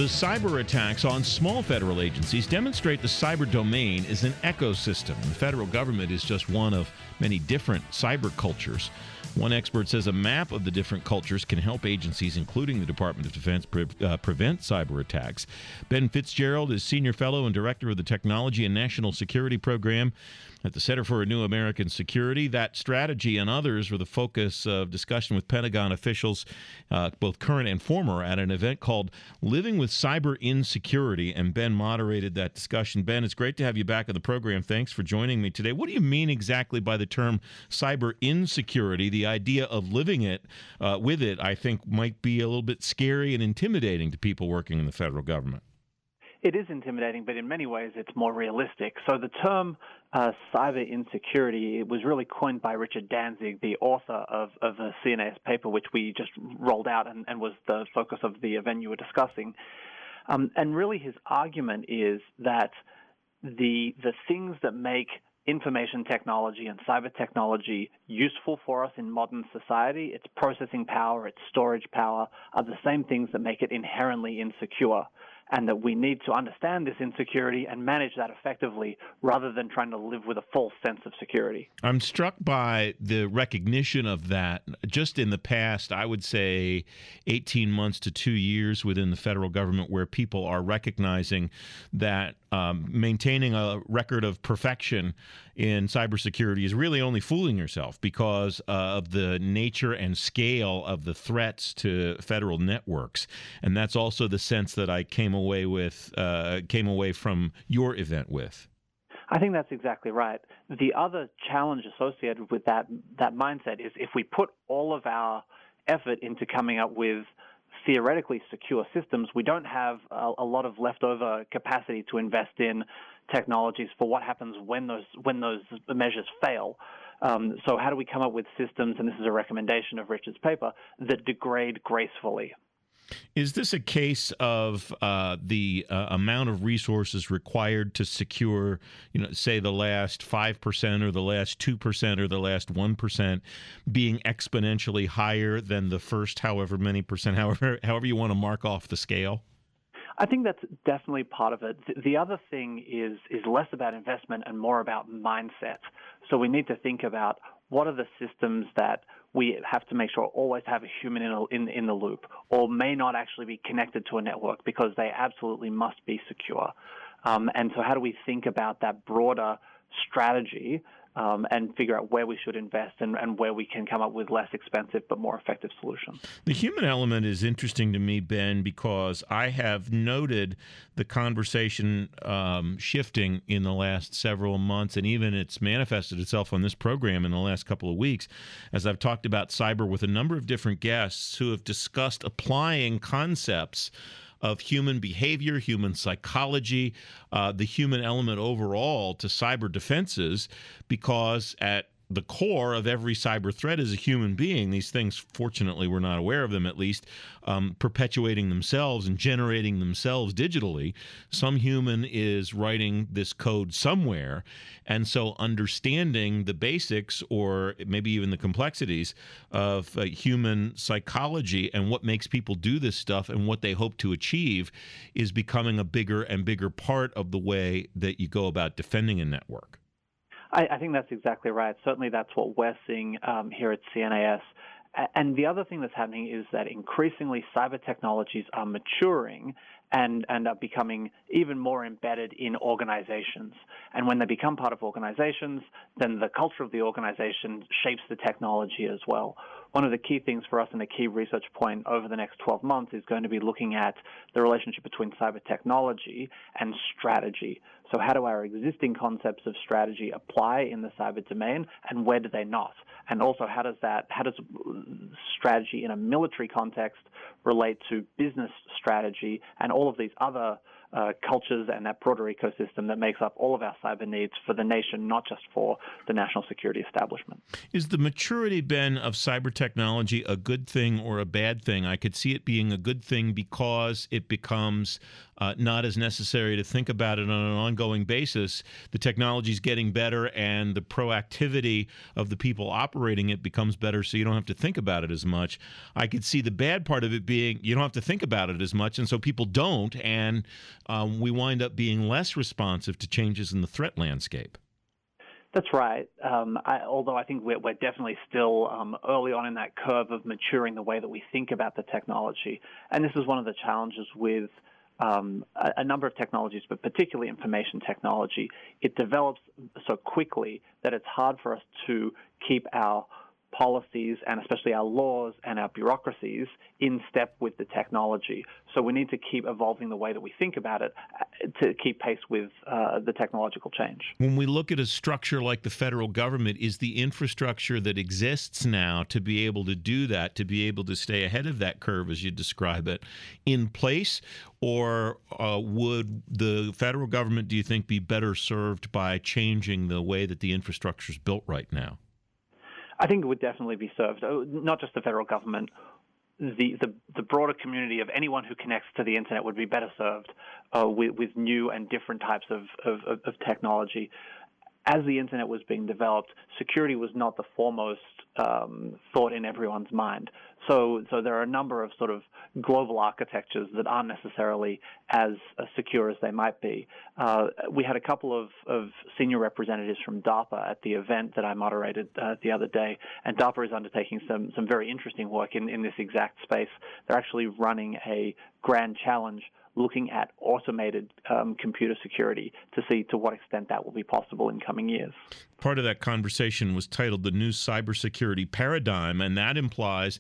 The cyber attacks on small federal agencies demonstrate the cyber domain is an ecosystem. The federal government is just one of many different cyber cultures. One expert says a map of the different cultures can help agencies, including the Department of Defense, prevent cyber attacks. Ben Fitzgerald is Senior Fellow and Director of the Technology and National Security Program at the Center for a New American Security. That strategy and others were the focus of discussion with Pentagon officials, both current and former, at an event called Living with Cyber Insecurity, and Ben moderated that discussion. Ben, it's great to have you back on the program. Thanks for joining me today. What do you mean exactly by the term cyber insecurity? The idea of living it with it, I think, might be a little bit scary and intimidating to people working in the federal government. It is intimidating, but in many ways it's more realistic. So the term cyber insecurity, it was really coined by Richard Danzig, the author of a CNAS paper, which we just rolled out and was the focus of the event you were discussing. And really his argument is that the things that make information technology and cyber technology useful for us in modern society, its processing power, its storage power, are the same things that make it inherently insecure, and that we need to understand this insecurity and manage that effectively rather than trying to live with a false sense of security. I'm struck by the recognition of that just in the past, I would say 18 months to 2 years within the federal government, where people are recognizing that maintaining a record of perfection in cybersecurity is really only fooling yourself because of the nature and scale of the threats to federal networks. And that's also the sense that I came away from your event with. I think that's exactly right. The other challenge associated with that mindset is if we put all of our effort into coming up with theoretically secure systems, we don't have a lot of leftover capacity to invest in technologies for what happens when those measures fail. So how do we come up with systems, and this is a recommendation of Richard's paper, that degrade gracefully? Is this a case of the amount of resources required to secure, say the last 5% or the last 2% or the last 1% being exponentially higher than the first however many percent, however you want to mark off the scale? I think that's definitely part of it. The other thing is less about investment and more about mindset. So we need to think about what are the systems that we have to make sure always have a human in the loop, or may not actually be connected to a network because they absolutely must be secure. And so how do we think about that broader strategy and figure out where we should invest and where we can come up with less expensive but more effective solutions? The human element is interesting to me, Ben, because I have noted the conversation shifting in the last several months, and even it's manifested itself on this program in the last couple of weeks as I've talked about cyber with a number of different guests who have discussed applying concepts of human behavior, human psychology, the human element overall to cyber defenses, because at the core of every cyber threat is a human being. These things, fortunately, we're not aware of them, at least, perpetuating themselves and generating themselves digitally. Some human is writing this code somewhere. And so understanding the basics, or maybe even the complexities of human psychology and what makes people do this stuff and what they hope to achieve is becoming a bigger and bigger part of the way that you go about defending a network. I think that's exactly right. Certainly that's what we're seeing here at CNAS. And the other thing that's happening is that increasingly cyber technologies are maturing and are becoming even more embedded in organizations. And when they become part of organizations, then the culture of the organization shapes the technology as well. One of the key things for us and a key research point over the next 12 months is going to be looking at the relationship between cyber technology and strategy. So how do our existing concepts of strategy apply in the cyber domain, and where do they not? And also, how does strategy in a military context relate to business strategy and all of these other cultures and that broader ecosystem that makes up all of our cyber needs for the nation, not just for the national security establishment? Is the maturity, Ben, of cyber technology a good thing or a bad thing? I could see it being a good thing because it becomes not as necessary to think about it on an ongoing basis. The technology is getting better, and the proactivity of the people operating it becomes better, so you don't have to think about it as much. I could see the bad part of it being you don't have to think about it as much, and so people don't, and we wind up being less responsive to changes in the threat landscape. That's right. Although I think we're definitely still early on in that curve of maturing the way that we think about the technology. And this is one of the challenges with a number of technologies, but particularly information technology. It develops so quickly that it's hard for us to keep our policies and especially our laws and our bureaucracies in step with the technology. So we need to keep evolving the way that we think about it to keep pace with the technological change. When we look at a structure like the federal government, is the infrastructure that exists now to be able to do that, to be able to stay ahead of that curve, as you describe it, in place? Or would the federal government, do you think, be better served by changing the way that the infrastructure is built right now? I think it would definitely be served, not just the federal government. The broader community of anyone who connects to the internet would be better served with new and different types of technology. As the internet was being developed, security was not the foremost thought in everyone's mind. So there are a number of sort of global architectures that aren't necessarily as secure as they might be. We had a couple of senior representatives from DARPA at the event that I moderated the other day, and DARPA is undertaking some very interesting work in this exact space. They're actually running a grand challenge looking at automated computer security to see to what extent that will be possible in coming years. Part of that conversation was titled The New Cybersecurity Paradigm, and that implies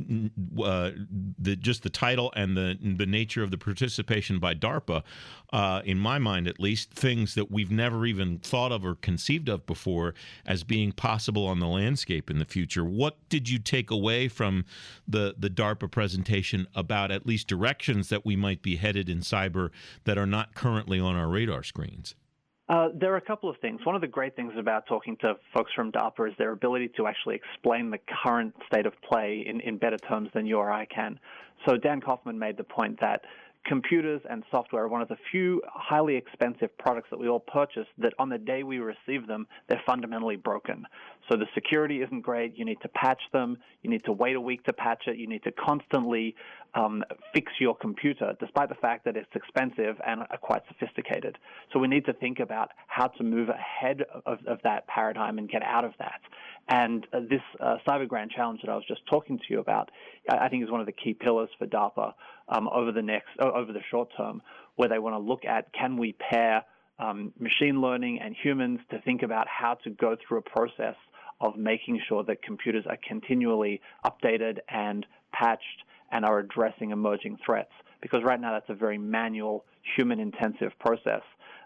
just the title and the nature of the participation by DARPA, in my mind at least, things that we've never even thought of or conceived of before as being possible on the landscape in the future. What did you take away from the DARPA presentation about at least directions that we might be headed in cyber that are not currently on our radar screens? There are a couple of things. One of the great things about talking to folks from DARPA is their ability to actually explain the current state of play in better terms than you or I can. So Dan Kaufman made the point that computers and software are one of the few highly expensive products that we all purchase that on the day we receive them, they're fundamentally broken. So the security isn't great. You need to patch them. You need to wait a week to patch it. You need to constantly fix your computer, despite the fact that it's expensive and quite sophisticated. So we need to think about how to move ahead of that paradigm and get out of that. And this Cyber Grand Challenge that I was just talking to you about, I think is one of the key pillars for DARPA over the short term, where they want to look at, can we pair machine learning and humans to think about how to go through a process of making sure that computers are continually updated and patched and are addressing emerging threats. Because right now that's a very manual, human-intensive process.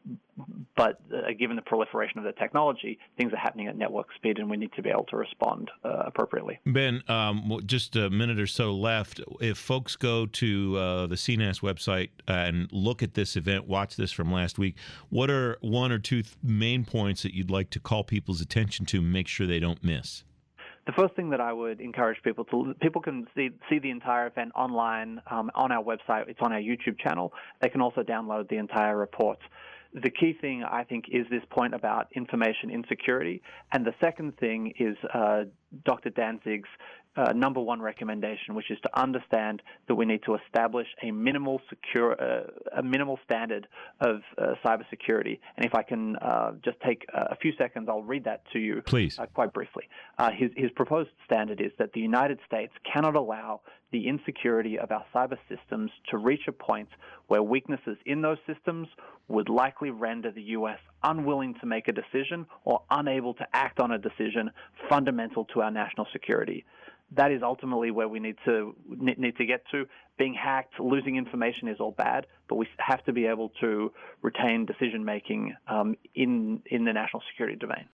But given the proliferation of the technology, things are happening at network speed, and we need to be able to respond appropriately. Ben, just a minute or so left. If folks go to the CNAS website and look at this event, watch this from last week, what are one or two main points that you'd like to call people's attention to, make sure they don't miss? The first thing that I would encourage people can see the entire event online on our website. It's on our YouTube channel. They can also download the entire report. The key thing, I think, is this point about information insecurity. And the second thing is Dr. Danzig's number one recommendation, which is to understand that we need to establish a minimal standard of cybersecurity. And if I can just take a few seconds, I'll read that to you. Please. Quite briefly. His proposed standard is that the United States cannot allow the insecurity of our cyber systems to reach a point where weaknesses in those systems would likely render the U.S. unwilling to make a decision or unable to act on a decision fundamental to our national security. That is ultimately where we need to get to. Being hacked, losing information is all bad, but we have to be able to retain decision-making in the national security domain.